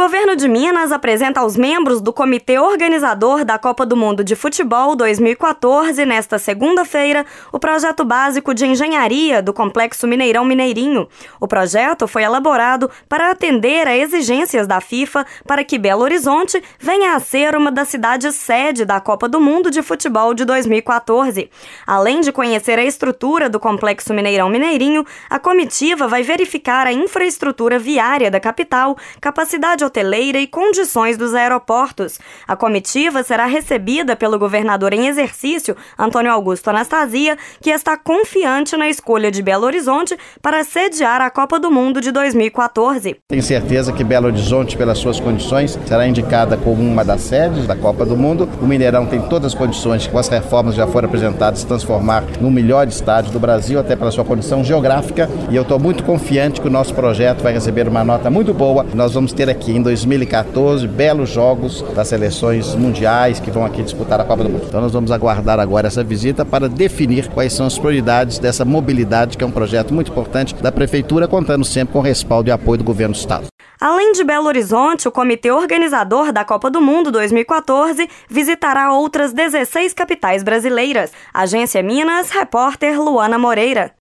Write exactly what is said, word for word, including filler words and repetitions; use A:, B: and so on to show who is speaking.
A: governo de Minas apresenta aos membros do comitê organizador da Copa do Mundo de Futebol dois mil e quatorze, nesta segunda-feira, o projeto básico de engenharia do Complexo Mineirão Mineirinho. O projeto foi elaborado para atender a exigências da FIFA para que Belo Horizonte venha a ser uma das cidades sede da Copa do Mundo de Futebol de dois mil e quatorze. Além de conhecer a estrutura do Complexo Mineirão Mineirinho, a comitiva vai verificar a infraestrutura viária da capital, capacidade hoteleira e condições dos aeroportos. A comitiva será recebida pelo governador em exercício, Antônio Augusto Anastasia, que está confiante na escolha de Belo Horizonte para sediar a Copa do Mundo de dois mil e quatorze.
B: Tenho certeza que Belo Horizonte, pelas suas condições, será indicada como uma das sedes da Copa do Mundo. O Mineirão tem todas as condições, com as reformas já foram apresentadas, se transformar no melhor estádio do Brasil, até pela sua condição geográfica, e eu estou muito confiante que o nosso projeto vai receber uma nota muito boa. Nós vamos ter aqui em dois mil e quatorze belos jogos das seleções mundiais que vão aqui disputar a Copa do Mundo. Então nós vamos aguardar agora essa visita para definir quais são as prioridades dessa mobilidade, que é um projeto muito importante da Prefeitura, contando sempre com o respaldo e apoio do Governo do Estado.
A: Além de Belo Horizonte, o comitê organizador da Copa do Mundo dois mil e quatorze visitará outras dezesseis capitais brasileiras. Agência Minas, repórter Luana Moreira.